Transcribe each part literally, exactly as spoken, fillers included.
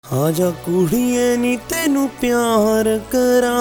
आजा कुड़िए नी तेनू प्यार करा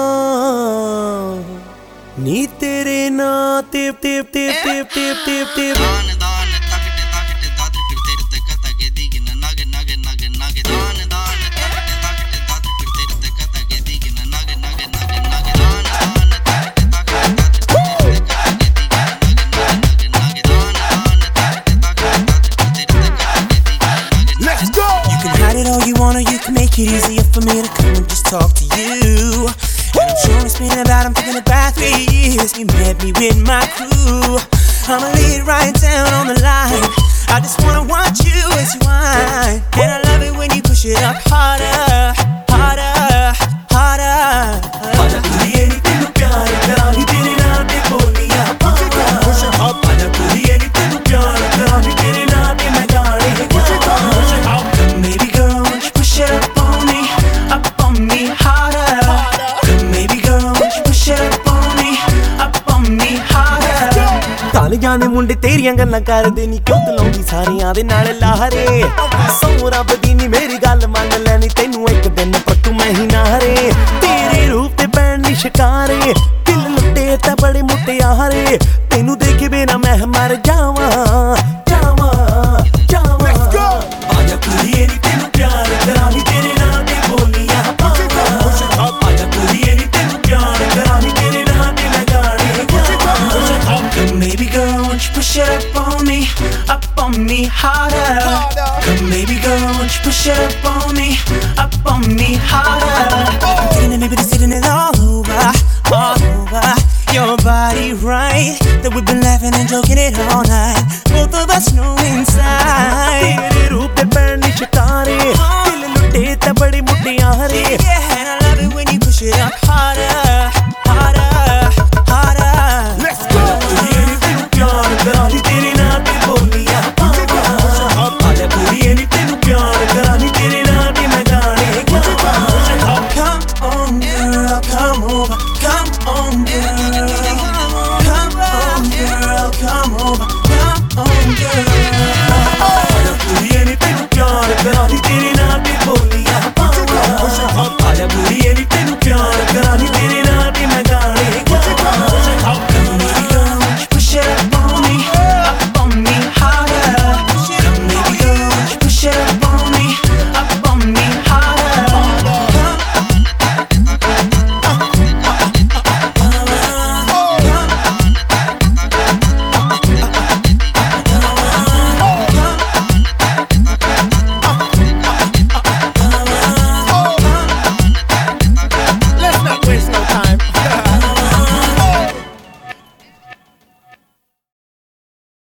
नी तेरे ना ते ते ते ते ते ते ते दान दान तकटे तकटे दाद फिर तेरे ते कता के दीगी ना नागे नागे नागे नागे दान दान तकटे तकटे दाद फिर तेरे ते कता के दीगी ना नागे नागे नागे नागे दान दान तकटे तकटे दाद फिर तेरे ते कता के दीगी ना नागे नागे नागे दान दान तकटे तकटे दाद फिर तेरे ते कता के दीगी ना नागे Let's go. You can hide it all you wanna, you can make it easier for me to come and just talk to you. And I'm sure it's been about, I'm thinking about three years. You met me with my crew. I'ma lay it right down on the line. I just wanna watch you as you whine. And I love it when you push it up harder, harder, harder. Aja kuriye ni tenu pyar kara ni tere naam te boliya paava. Push it up. Aja kuriye ni tenu pyar kara ni tere naam te main gaane push it up. Push it up. Come baby girl, won't you push it up on me, up on me harder. Come baby girl, won't you push it up on me, up on me harder. ਕਾਲੀਆਂ ਦੇ ਮੁੰਡੇ ਤੇਰੀਆਂ ਗੱਲਾਂ ਕਰਦੇ ਨੀ ਕਿਉਂ ਤਲਾਉਂਦੀ ਸਾਰਿਆਂ ਦੇ ਨਾਲ ਲਾਹਰੇ ਸੌ ਰੱਬ ਦੀ ਨੀ ਮੇਰੀ ਗੱਲ ਮੰਨ ਲੈਣੀ ਤੈਨੂੰ ਇੱਕ ਦਿਨ ਪੱਟੂ ਮੈਂ ਹੀ ਨਾਰੇ ਤੇਰੇ ਰੂਪ ਤੇ ਪੈਣ ਨੀ ਸ਼ਿਕਾਰੇ ਦਿਲ ਲੁੱਟੇ ਤਾਂ ਬੜੇ ਮੁਟਿਆਰੇ ਤੈਨੂੰ ਦੇਖੇ ਬਿਨਾ ਮੈਂ ਮਰ ਜਾਵਾਂ ਜਾਵਾਂ ਜਾਵਾਂ ਆਜਾ ਕੁੜੀਏ ਨੀ ਤੈਨੂੰ ਪਿਆਰ ਕਰਾਂ ਨੀ ਤੇਰੇ ਨਾਂ ਤੇ ਬੋਲੀਆਂ ਪਾਵਾਂ ਆਜਾ ਕੁੜੀਏ ਨੀ ਤੈਨੂੰ ਪਿਆਰ ਕਰਾਂ ਨੀ ਤੇਰੇ ਨਾਂ ਤੇ ਮੈਂ ਗਾਣੇ ਗਾਵਾਂ Come baby girl, won't you push it up on me, up on me harder. Come baby girl, won't you push it up on me, up on me harder.